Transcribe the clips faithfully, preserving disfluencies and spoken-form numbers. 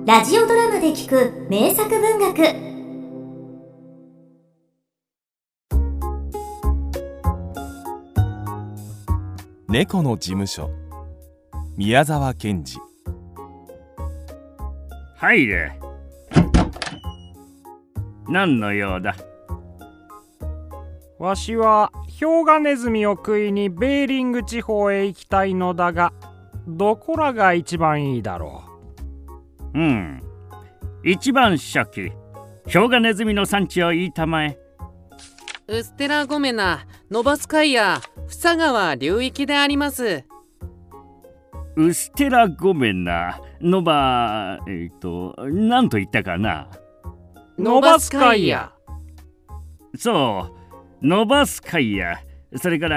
ラジオドラマで聞く名作文学。 猫の事務所、宮沢賢治。 入れ。何の用だ。 わしはヒョウガネズミを食いにベーリング地方へ行きたいのだが、どこらが一番いいだろう。うん一番初期、ヒョウガネズミの産地を言いたまえ。 ウステラゴメナ、ノバスカイア、房川流域であります。 ウステラゴメナ、ノバ、えっと、何と言ったかな。 ノバスカイア。 そう、ノバスカイア。それから、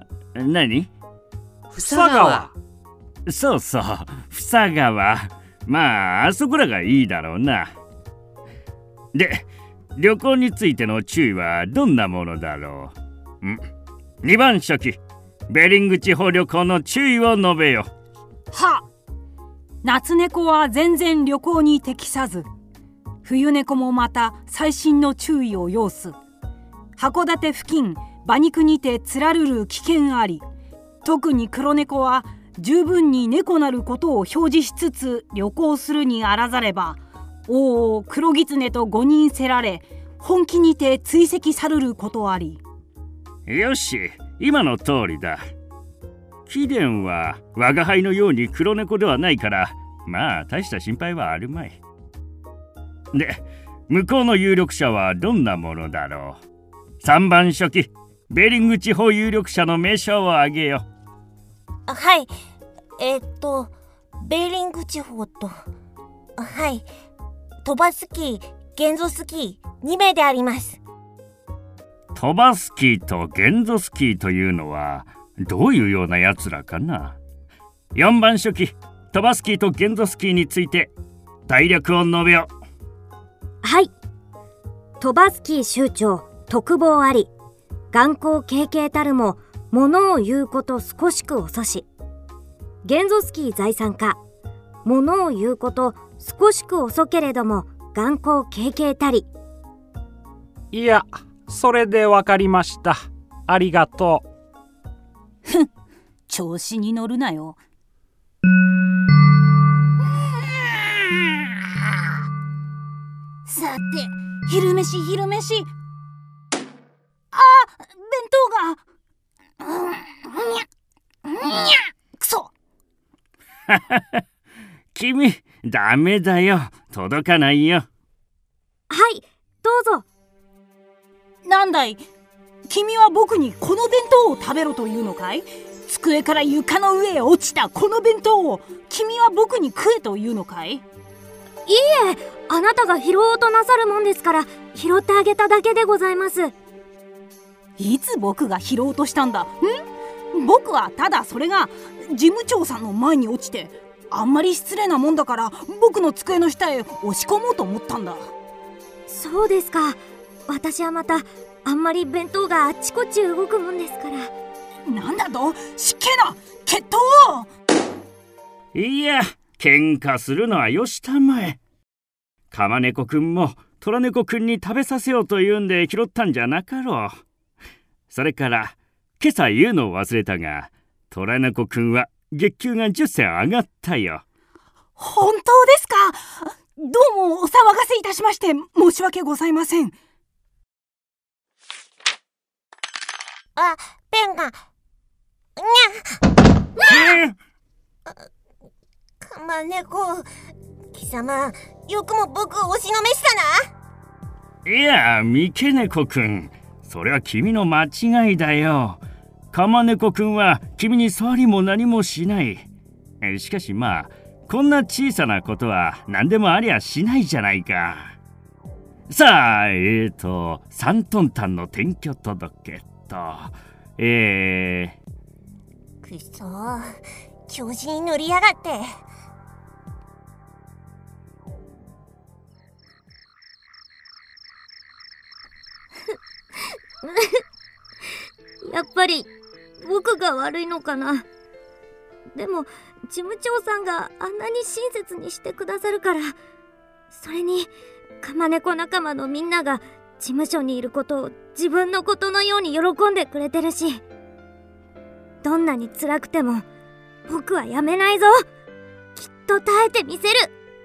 何？ 房川。 そうそう、房川。まあ、あそこらがいいだろうな。で、旅行についての注意はどんなものだろう。んにばん初期、ベーリング地方旅行の注意を述べよ。 は夏猫は全然旅行に適さず、冬猫もまた細心の注意を要す。函館付近馬肉にてつらるる危険あり。特に黒猫は十分に猫なることを表示しつつ旅行するにあらざれば、おお黒狐と誤認せられ、本気にて追跡さるることあり。 よし、今の通りだ。貴殿は我が輩のように黒猫ではないから、まあ大した心配はあるまい。で、向こうの有力者はどんなものだろう。さんばん初期、ベーリング地方有力者の名称を挙げよ。 はい、えー、っとベーリング地方と、はい、トバスキー、ゲンゾスキーにめいであります。 トバスキーとゲンゾスキーというのはどういうようなやつらかな。よんばん初期、トバスキーとゲンゾスキーについて大略を述べよ。 はい、トバスキー酋長、特望あり。眼光軽々たるも物を言うこと少しく遅し。ゲンゾスキー財産家、物を言うこと少しく遅けれども眼光軽々たり。 いや、それでわかりました。ありがとう。 ふん、調子に乗るなよ。さて、昼飯昼飯。あ、弁当が。うんにゃ、にゃ、くそ。 君、ダメだよ。届かないよ。 はい、どうぞ。 なんだい、君は僕にこの弁当を食べろというのかい？机から床の上へ落ちたこの弁当を君は僕に食えというのかい？いいえ、あなたが拾おうとなさるもんですから拾ってあげただけでございます。 いつ僕が拾おうとしたんだ？ん？僕はただそれが事務長さんの前に落ちて、あんまり失礼なもんだから僕の机の下へ押し込もうと思ったんだ。 そうですか。私はまたあんまり弁当があっちこっち動くもんですから。 なんだと？失敬な決闘を。 いや、喧嘩するのはよしたまえ。カマネコくんもトラネコくんに食べさせようというんで拾ったんじゃなかろう。それから今朝言うのを忘れたが、トラネコくんは月給がじゅっせん上がったよ。 本当ですか？どうもお騒がせいたしまして申し訳ございません。 あ、ペンがにゃっ、カマネコ貴様、よくも僕を押しのめしたな。 いや、三毛猫くん、それは君の間違いだよ。カマネコくんは君に触りも何もしない。しかしまあ、こんな小さなことは何でもありゃしないじゃないか。さあ、えーと三トンタンの転居届とえーくそー、調子に乗りやがって。やっぱり僕が悪いのかな。でも事務長さんがあんなに親切にしてくださるからそれにカマネコ仲間のみんなが事務所にいることを自分のことのように喜んでくれてるし、どんなに辛くても僕はやめないぞ。きっと耐えてみせる。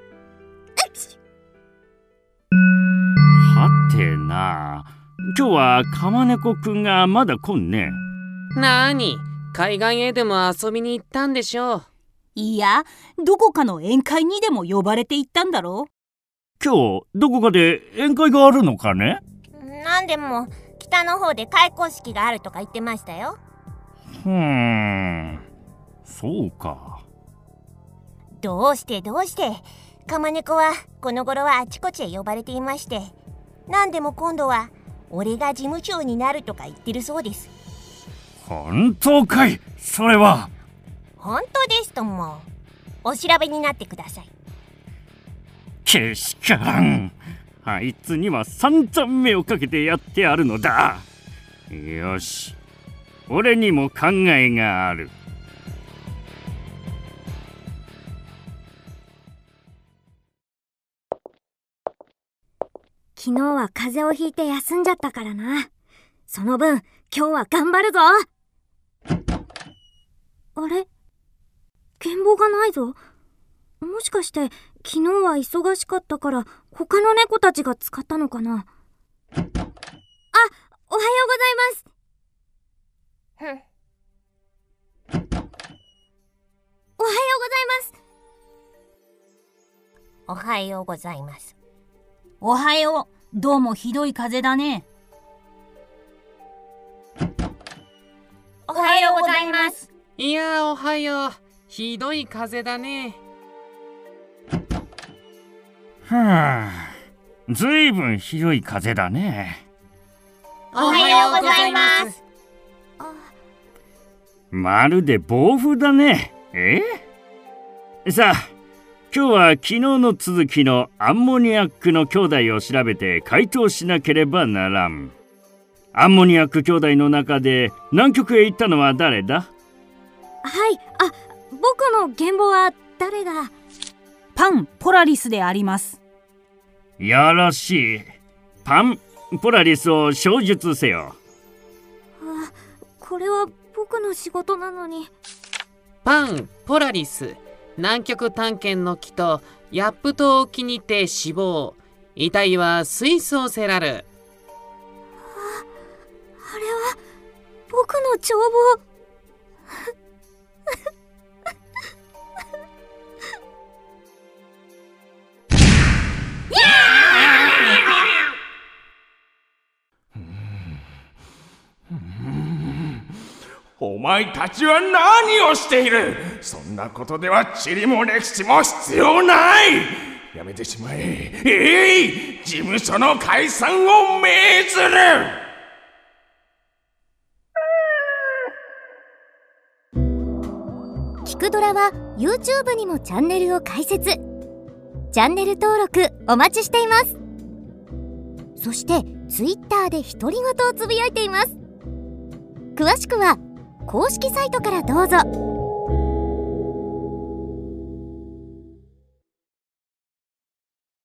はてな、今日はカマネコくんがまだ来んね。 なーに、海岸へでも遊びに行ったんでしょう。 いや、どこかの宴会にでも呼ばれて行ったんだろう。 今日どこかで宴会があるのかね。 なんでも北の方で開校式があるとか言ってましたよ。 ふーん、そうか。 どうしてどうしてカマネコはこの頃はあちこちへ呼ばれていまして、なんでも今度は俺が事務長になるとか言ってるそうです。 本当かい？それは本当ですとも。お調べになってください。 けしからん。あいつには散々目をかけてやってあるのだ。よし、俺にも考えがある。 昨日は風邪をひいて休んじゃったからな。その分今日は頑張るぞ。あれ？剣棒がないぞ。もしかして昨日は忙しかったから他の猫たちが使ったのかな。あ、おはようございます。 ふん。 おはようございます。 おはようございます。 おはよう。どうもひどい風邪だね。 おはようございます。 いやー、おはよう。ひどい風だね。 はあ、ずいぶんひどい風だね。 おはようございます。 まるで暴風だね。え？さあ、今日は昨日の続きのアンモニアックの兄弟を調べて回答しなければならん。アンモニアック兄弟の中で南極へ行ったのは誰だ？ はい、あ、僕の原棒は誰が？ パン・ポラリスであります。 よろしい。パン・ポラリスを証述せよ。 あ、これは僕の仕事なのに。 パン・ポラリス、南極探検の木とヤップ島沖にて死亡。遺体はスイスをセラル。 あ、あれは僕の帳簿。 お前たちは何をしている？そんなことでは地理も歴史も必要ない。やめてしまえ。えい、事務所の解散を命ずる。 キクドラは YouTube にもチャンネルを開設。チャンネル登録お待ちしています。そして Twitter で独り言をつぶやいています。詳しくは公式サイトからどうぞ。